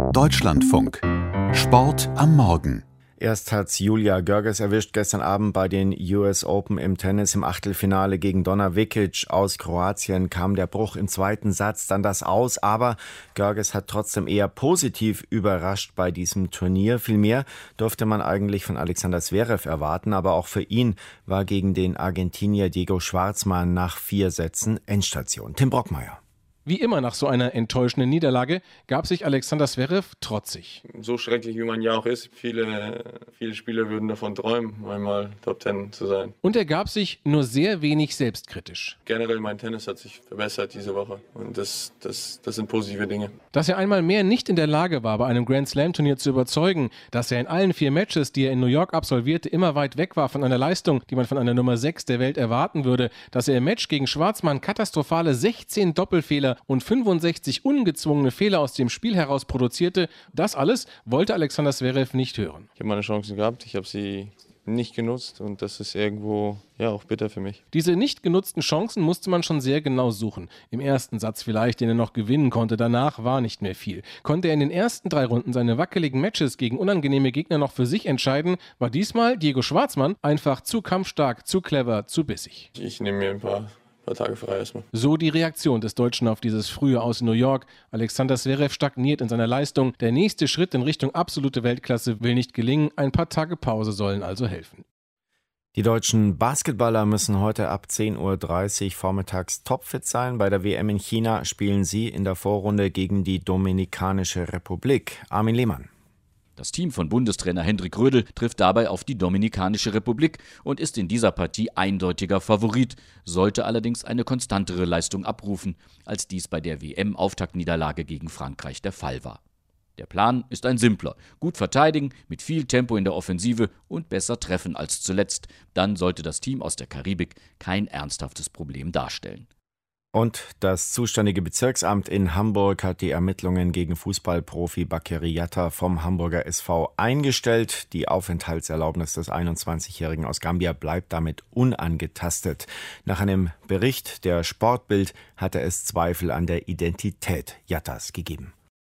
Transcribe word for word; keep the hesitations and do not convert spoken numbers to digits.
Deutschlandfunk. Sport am Morgen. Erst hat's Julia Görges erwischt gestern Abend bei den U S Open im Tennis im Achtelfinale gegen Donna Vekic aus Kroatien. Kam der Bruch im zweiten Satz, dann das Aus. Aber Görges hat trotzdem eher positiv überrascht bei diesem Turnier. Viel mehr durfte man eigentlich von Alexander Zverev erwarten. Aber auch für ihn war gegen den Argentinier Diego Schwartzman nach vier Sätzen Endstation. Tim Brockmeier. Wie immer nach so einer enttäuschenden Niederlage gab sich Alexander Zverev trotzig. So schrecklich wie man ja auch ist, viele, viele Spieler würden davon träumen, einmal Top Ten zu sein. Und er gab sich nur sehr wenig selbstkritisch. Generell mein Tennis hat sich verbessert diese Woche und das, das, das sind positive Dinge. Dass er einmal mehr nicht in der Lage war, bei einem Grand Slam Turnier zu überzeugen, dass er in allen vier Matches, die er in New York absolvierte, immer weit weg war von einer Leistung, die man von einer Nummer sechs der Welt erwarten würde, dass er im Match gegen Schwartzman katastrophale sechzehn Doppelfehler und fünfundsechzig ungezwungene Fehler aus dem Spiel heraus produzierte, das alles wollte Alexander Zverev nicht hören. Ich habe meine Chancen gehabt, ich habe sie nicht genutzt und das ist irgendwo ja auch bitter für mich. Diese nicht genutzten Chancen musste man schon sehr genau suchen. Im ersten Satz vielleicht, den er noch gewinnen konnte, danach war nicht mehr viel. Konnte er in den ersten drei Runden seine wackeligen Matches gegen unangenehme Gegner noch für sich entscheiden, war diesmal Diego Schwartzman einfach zu kampfstark, zu clever, zu bissig. Ich nehme mir ein paar Tage frei erstmal. So die Reaktion des Deutschen auf dieses frühe Aus New York. Alexander Zverev stagniert in seiner Leistung. Der nächste Schritt in Richtung absolute Weltklasse will nicht gelingen. Ein paar Tage Pause sollen also helfen. Die deutschen Basketballer müssen heute ab zehn Uhr dreißig vormittags topfit sein. Bei der W M in China spielen sie in der Vorrunde gegen die Dominikanische Republik. Armin Lehmann. Das Team von Bundestrainer Hendrik Rödel trifft dabei auf die Dominikanische Republik und ist in dieser Partie eindeutiger Favorit, sollte allerdings eine konstantere Leistung abrufen, als dies bei der W M-Auftaktniederlage gegen Frankreich der Fall war. Der Plan ist ein simpler: gut verteidigen, mit viel Tempo in der Offensive und besser treffen als zuletzt. Dann sollte das Team aus der Karibik kein ernsthaftes Problem darstellen. Und das zuständige Bezirksamt in Hamburg hat die Ermittlungen gegen Fußballprofi Bakary Yatta vom Hamburger S V eingestellt. Die Aufenthaltserlaubnis des einundzwanzigjährigen aus Gambia bleibt damit unangetastet. Nach einem Bericht der Sportbild hatte es Zweifel an der Identität Yattas gegeben.